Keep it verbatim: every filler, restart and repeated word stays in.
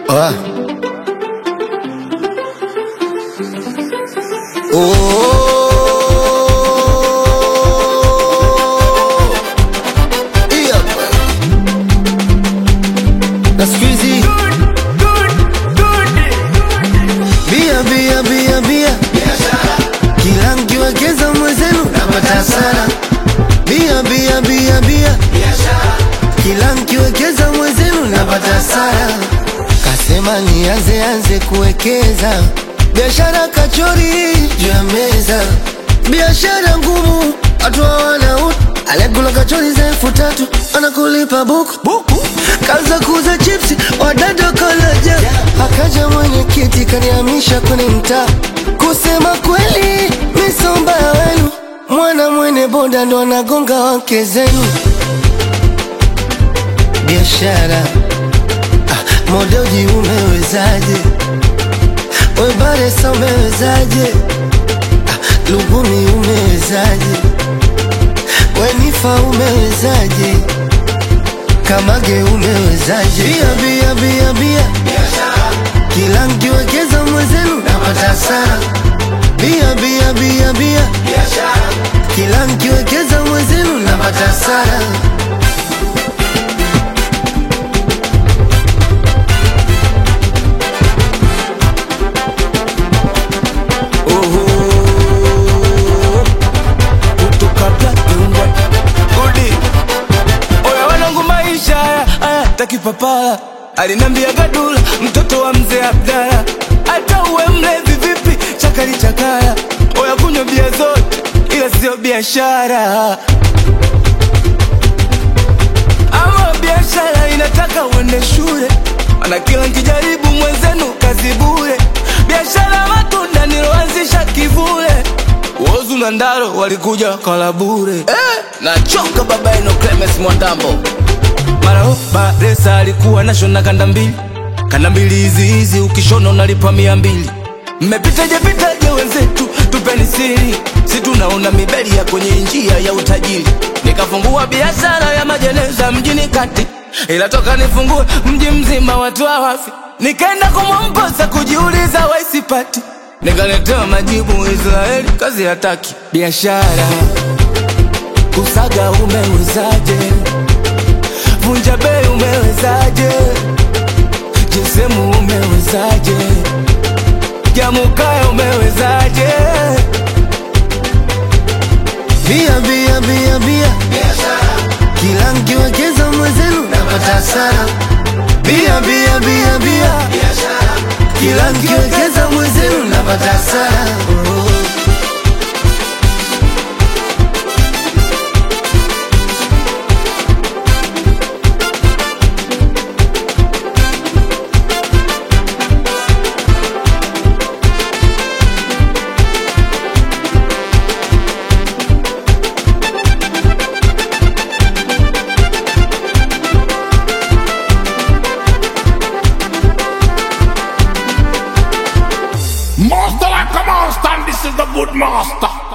Ah. Oh. Yeah. Na siku hizi bia bia bia bia kila nkiwekeza mwezenu napata hasara. Bia bia bia bia kila nkiwekeza mwezenu napata hasara. Kasema nianze anze kuwekeza biashara kachori juu ya meza. Biashara ngumu watu hawana utu. Alekula kachori za elfu tatu anakulipa buku buku. Kaanza kuuza chipsi wadada kolaja. Akaja mwenye kiti kanihamisha kwenye mtaa. Kusema kweli misomba wenu, mwana mwene boda ndo anagonga wake zenu. Biashara ah, modoji umewezaje? Webaresa umewezaje? ah, Lugumi umewezaje? Wenifa umewezaje? Kamage umewezaje? Bia bia bia bia kila nkiwekeza mwezenu napata hasara. Bia bia bia bia kila nkiwekeza mwezenu napata hasara. Takipapala alinambia gadula mtoto wa mzee Abdala, hata uwe mlevi vipi chakali chakala. Oya kunywa bia zote ila sio biashara. Ama biashara inataka uende shule, ana kila nkijaribu mwenzenu kazi bure. Biashara matunda niloanzisha kivule, Wozu na Ndaro walikuja kala bure. eh, Nachoka baba ino Clemens Mwandambo. Marao Baresa alikuwa na shona kanda mbili. Kanda mbili hizi hizi ukishona unalipa mia mbili. Mmepitaje pitaje wenzetu tupeni siri, si tunaona mibeli ya kwenye njia ya utajiri. Nikafungua biashara ya majeneza mjini kati, ila toka nifungue mji mzima watu hawafi. Nikaenda kumwomposa kujiuliza waisipati, nikaletewa majibu Israeli kazi hataki. Biashara kusaga umewezaje? Vunja bei umewezaje? Jesemu umewezaje? Jamukaya umewezaje? Bia bia bia bia kila nkiwekeza mwezenu napata hasara. Bia bia bia bia kila nkiwekeza mwezenu napata hasara. oh. Master like a monster, and this is the good master.